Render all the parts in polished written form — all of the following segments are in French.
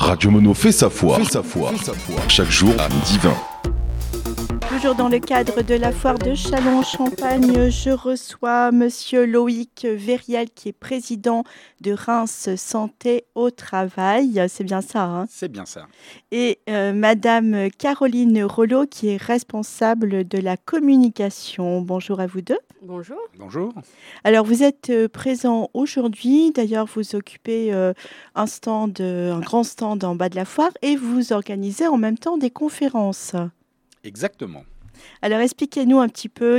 Radio Mono fait sa foi. Chaque jour à midi 20. Toujours dans le cadre de la foire de Châlons-en-Champagne, je reçois Monsieur Loïc Verriel qui est président de Reims Santé au Travail. C'est bien ça, hein ? C'est bien ça. Et Madame Caroline Rollo qui est responsable de la communication. Bonjour à vous deux. Bonjour. Bonjour. Alors vous êtes présent aujourd'hui. D'ailleurs, vous occupez un grand stand en bas de la foire et vous organisez en même temps des conférences. Exactement. Alors expliquez-nous un petit peu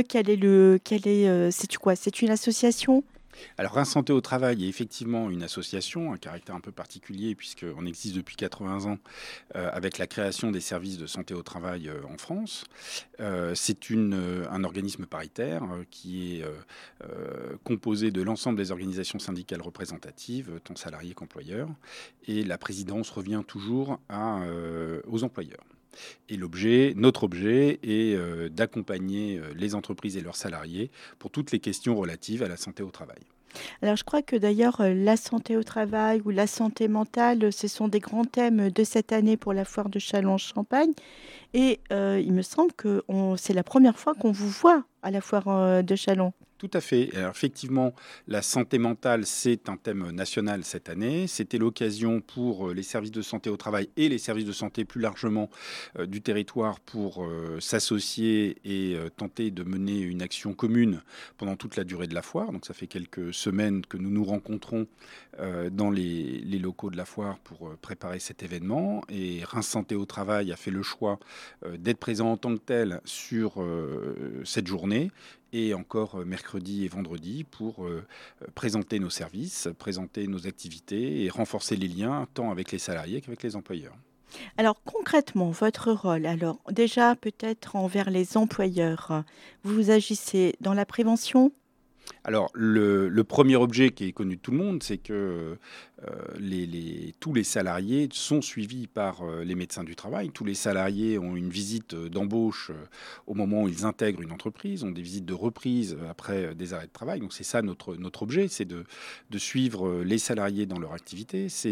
c'est quoi ? C'est une association ? Alors Reims Santé au Travail est effectivement une association, un caractère un peu particulier puisqu'on existe depuis 80 ans avec la création des services de santé au travail en France. C'est un organisme paritaire qui est composé de l'ensemble des organisations syndicales représentatives, tant salariés qu'employeurs, et la présidence revient toujours aux employeurs. Et notre objet est d'accompagner les entreprises et leurs salariés pour toutes les questions relatives à la santé au travail. Alors je crois que d'ailleurs la santé au travail ou la santé mentale, ce sont des grands thèmes de cette année pour la foire de Châlons-en-Champagne. Et il me semble que c'est la première fois qu'on vous voit à la foire de Châlons. Tout à fait. Alors effectivement, la santé mentale, c'est un thème national cette année. C'était l'occasion pour les services de santé au travail et les services de santé plus largement du territoire pour s'associer et tenter de mener une action commune pendant toute la durée de la foire. Donc ça fait quelques semaines que nous nous rencontrons dans les locaux de la foire pour préparer cet événement. Et Reims Santé au Travail a fait le choix d'être présent en tant que tel sur cette journée. Et encore mercredi et vendredi pour présenter nos services, présenter nos activités et renforcer les liens tant avec les salariés qu'avec les employeurs. Alors concrètement, votre rôle, alors déjà peut-être envers les employeurs, vous agissez dans la prévention ? Alors, le premier objet qui est connu de tout le monde, c'est que tous les salariés sont suivis par les médecins du travail. Tous les salariés ont une visite d'embauche au moment où ils intègrent une entreprise, ont des visites de reprise après des arrêts de travail. Donc, c'est ça notre objet, c'est de suivre les salariés dans leur activité, c'est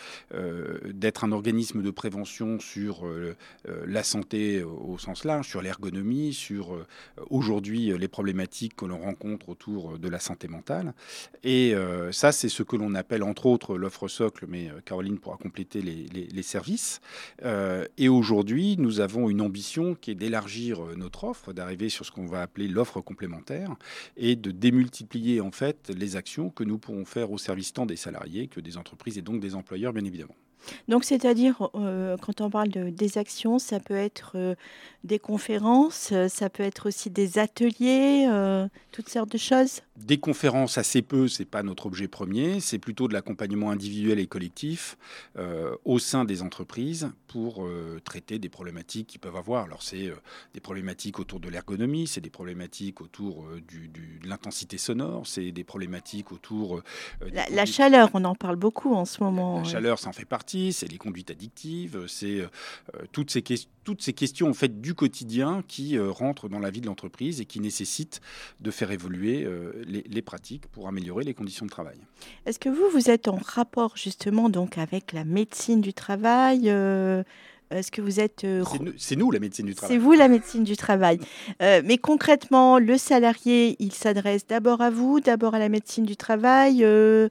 d'être un organisme de prévention sur la santé au sens large, sur l'ergonomie, sur aujourd'hui les problématiques que l'on rencontre autour de la santé mentale. Et ça, c'est ce que l'on appelle entre autres l'offre socle, mais Caroline pourra compléter les services. Et aujourd'hui, nous avons une ambition qui est d'élargir notre offre, d'arriver sur ce qu'on va appeler l'offre complémentaire et de démultiplier en fait les actions que nous pourrons faire au service tant des salariés que des entreprises et donc des employeurs, bien évidemment. Donc, c'est-à-dire, quand on parle des actions, ça peut être des conférences, ça peut être aussi des ateliers, toutes sortes de choses. Des conférences assez peu, c'est pas notre objet premier, c'est plutôt de l'accompagnement individuel et collectif au sein des entreprises pour traiter des problématiques qu'ils peuvent avoir. Alors c'est des problématiques autour de l'ergonomie, c'est des problématiques autour de l'intensité sonore, c'est des problématiques autour... La chaleur, on en parle beaucoup en ce moment. La chaleur, ça en fait partie, c'est les conduites addictives, c'est toutes ces questions en fait du quotidien qui rentrent dans la vie de l'entreprise et qui nécessitent de faire évoluer les pratiques pour améliorer les conditions de travail. Est-ce que vous êtes en rapport justement donc avec la médecine du travail Est-ce que vous êtes... C'est nous la médecine du travail. C'est vous la médecine du travail. Mais concrètement, le salarié, il s'adresse d'abord à vous, d'abord à la médecine du travail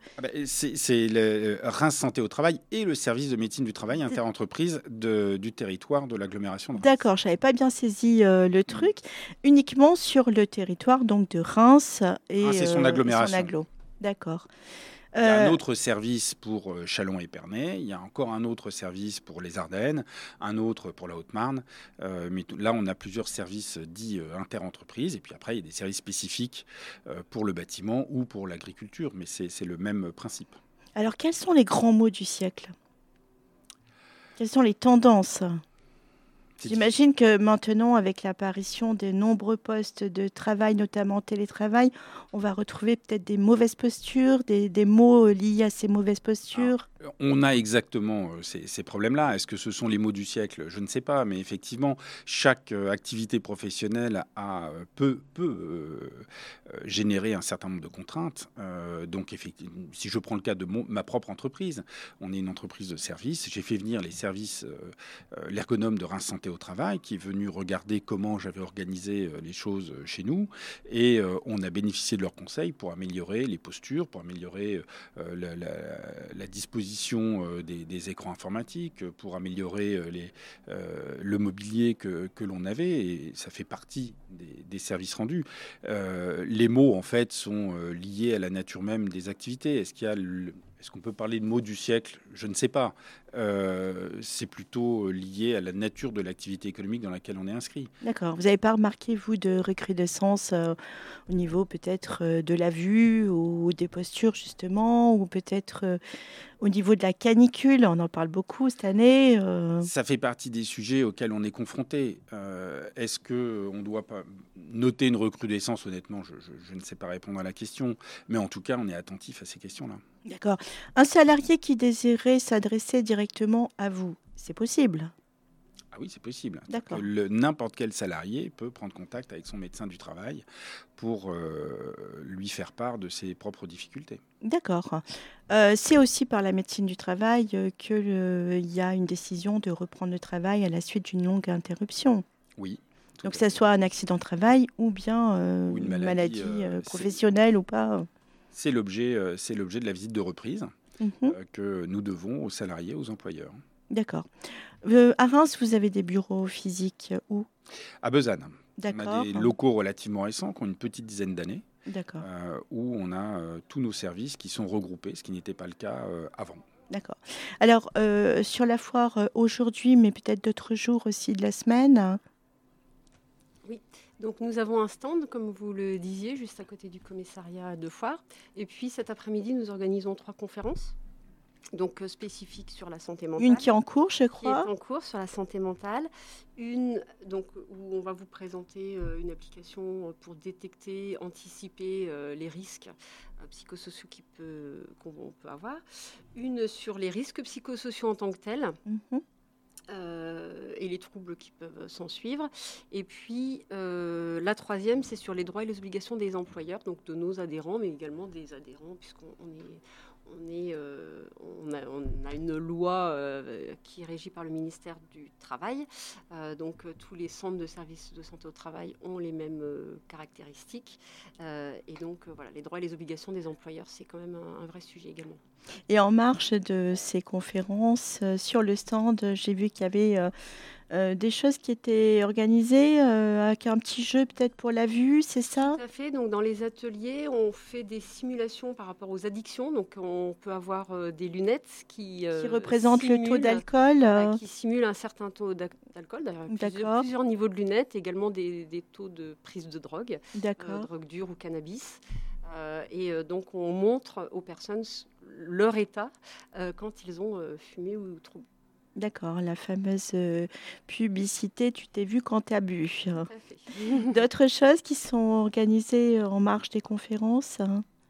C'est le Reims Santé au Travail et le service de médecine du travail interentreprise du territoire de l'agglomération de Reims. D'accord, je n'avais pas bien saisi le truc. Uniquement sur le territoire donc de Reims et Reims et son agglomération. D'accord. Il y a un autre service pour Châlons et Pernay, il y a encore un autre service pour les Ardennes, un autre pour la Haute-Marne. Mais là, on a plusieurs services dits interentreprises. Et puis après, il y a des services spécifiques pour le bâtiment ou pour l'agriculture. Mais c'est le même principe. Alors, quels sont les grands mots du siècle ? Quelles sont les tendances ? J'imagine que maintenant, avec l'apparition de nombreux postes de travail, notamment télétravail, on va retrouver peut-être des mauvaises postures, des mots liés à ces mauvaises postures. On a exactement ces problèmes-là. Est-ce que ce sont les mots du siècle? Je ne sais pas, mais effectivement, chaque activité professionnelle peut générer un certain nombre de contraintes. Donc, effectivement, si je prends le cas de ma propre entreprise, on est une entreprise de service. J'ai fait venir les services, l'ergonome de Reims Santé au Travail, qui est venu regarder comment j'avais organisé les choses chez nous. Et on a bénéficié de leurs conseils pour améliorer les postures, pour améliorer la disposition des écrans informatiques, pour améliorer le mobilier que l'on avait, et ça fait partie des services rendus. Les mots, en fait, sont liés à la nature même des activités. Est-ce qu'on peut parler de mots du siècle? Je ne sais pas. C'est plutôt lié à la nature de l'activité économique dans laquelle on est inscrit. D'accord. Vous n'avez pas remarqué, vous, de recrudescence au niveau peut-être de la vue ou des postures, justement, ou peut-être au niveau de la canicule? On en parle beaucoup cette année. Ça fait partie des sujets auxquels on est confronté. Est-ce qu'on doit pas noter une recrudescence? Honnêtement, je ne sais pas répondre à la question. Mais en tout cas, on est attentif à ces questions-là. D'accord. Un salarié qui désirait s'adresser directement à vous, c'est possible? Ah oui, c'est possible. D'accord. N'importe quel salarié peut prendre contact avec son médecin du travail pour lui faire part de ses propres difficultés. D'accord. C'est aussi par la médecine du travail qu'il y a une décision de reprendre le travail à la suite d'une longue interruption. Oui. Donc, que ce soit un accident de travail ou bien Ou une maladie professionnelle ou pas. C'est l'objet de la visite de reprise Mhm. que nous devons aux salariés, aux employeurs. D'accord. À Reims, vous avez des bureaux physiques où? À Besançon, on D'accord. a des locaux relativement récents, qui ont une petite dizaine d'années, D'accord. où on a tous nos services qui sont regroupés, ce qui n'était pas le cas avant. D'accord. Alors, sur la foire aujourd'hui, mais peut-être d'autres jours aussi de la semaine. Oui, donc nous avons un stand, comme vous le disiez, juste à côté du commissariat de foire. Et puis cet après-midi, nous organisons 3 conférences, donc spécifiques sur la santé mentale. Une qui est en cours, je Qui est crois. en cours sur la santé mentale. Une donc, où on va vous présenter une application pour détecter, anticiper les risques psychosociaux qu'on peut avoir. Une sur les risques psychosociaux en tant que tels. Mhm. Et les troubles qui peuvent s'en suivre. Et puis, la troisième, c'est sur les droits et les obligations des employeurs, donc de nos adhérents, mais également des adhérents, puisqu'on a une loi qui est régie par le ministère du Travail. Donc, tous les centres de services de santé au travail ont les mêmes caractéristiques. Et donc, voilà, les droits et les obligations des employeurs, c'est quand même un vrai sujet également. Et en marge de ces conférences, sur le stand, j'ai vu qu'il y avait des choses qui étaient organisées avec un petit jeu peut-être pour la vue, c'est ça? Tout à fait. Donc, dans les ateliers, on fait des simulations par rapport aux addictions. Donc, on peut avoir des lunettes qui représentent le taux simulent, d'alcool. qui simulent un certain taux d'alcool. D'ailleurs, il y a D'accord. plusieurs niveaux de lunettes, également des taux de prise de drogue, D'accord. drogue dure ou cannabis. Donc, on montre aux personnes leur état quand ils ont fumé ou trop. D'accord, la fameuse publicité, tu t'es vu quand t'as bu. Tout à fait. D'autres choses qui sont organisées en marge des conférences?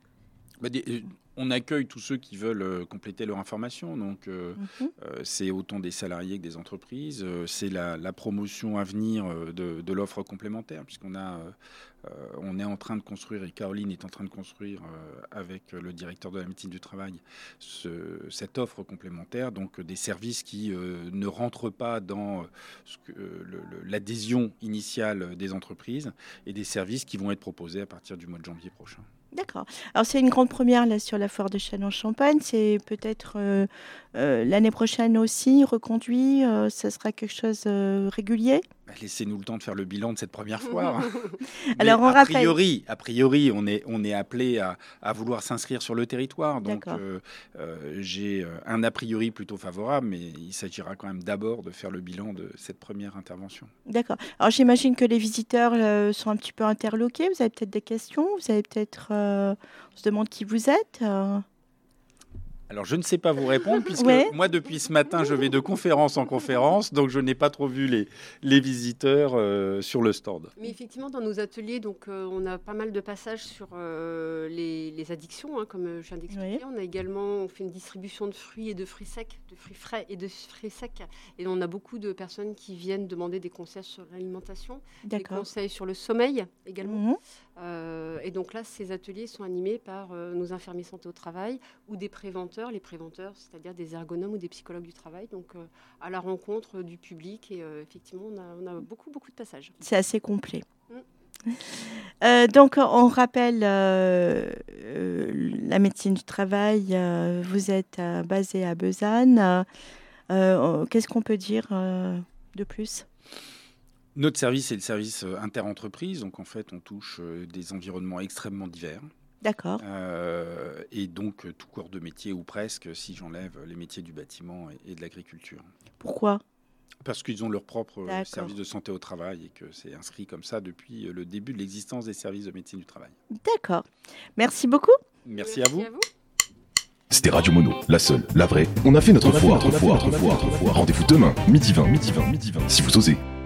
On accueille tous ceux qui veulent compléter leur information. Donc, Mhm. c'est autant des salariés que des entreprises. C'est la promotion à venir de l'offre complémentaire, on est en train de construire, et Caroline est en train de construire avec le directeur de la médecine du travail, cette offre complémentaire, donc des services qui ne rentrent pas dans l'adhésion initiale des entreprises, et des services qui vont être proposés à partir du mois de janvier prochain. D'accord. Alors, c'est une grande première là sur la foire de Châlons-Champagne. C'est peut-être l'année prochaine aussi reconduit. Ça sera quelque chose régulier? Laissez-nous le temps de faire le bilan de cette première foire. Alors, on a rappelle. priori, on est appelé à vouloir s'inscrire sur le territoire. Donc, j'ai un a priori plutôt favorable, mais il s'agira quand même d'abord de faire le bilan de cette première intervention. D'accord. Alors, j'imagine que les visiteurs sont un petit peu interloqués. Vous avez peut-être des questions. Vous avez peut-être... on se demande qui vous êtes. Alors, je ne sais pas vous répondre, puisque Ouais. moi, depuis ce matin, je vais de conférence en conférence, donc je n'ai pas trop vu les visiteurs sur le stand. Mais effectivement, dans nos ateliers, donc, on a pas mal de passages sur les addictions, comme je viens d'expliquer. Oui. On fait une distribution de fruits et de fruits secs, de fruits frais et de fruits secs. Et on a beaucoup de personnes qui viennent demander des conseils sur l'alimentation, des D'accord. conseils sur le sommeil également. Mhm. Et donc là, ces ateliers sont animés par nos infirmiers santé au travail ou des préventeurs. Les préventeurs, c'est-à-dire des ergonomes ou des psychologues du travail, donc à la rencontre du public. Et effectivement, on a beaucoup de passages. C'est assez complet. Donc, on rappelle la médecine du travail. Vous êtes basé à Besançon. Qu'est-ce qu'on peut dire de plus ? Notre service est le service interentreprise, donc en fait, on touche des environnements extrêmement divers. D'accord. Et donc, tout corps de métier, ou presque, si j'enlève les métiers du bâtiment et de l'agriculture. Pourquoi ? Parce qu'ils ont leur propre D'accord. service de santé au travail et que c'est inscrit comme ça depuis le début de l'existence des services de médecine du travail. D'accord. Merci beaucoup. Merci à vous. C'était Radio Mono, la seule, la vraie. On a fait notre foi. Rendez-vous demain, midi 20, si vous osez.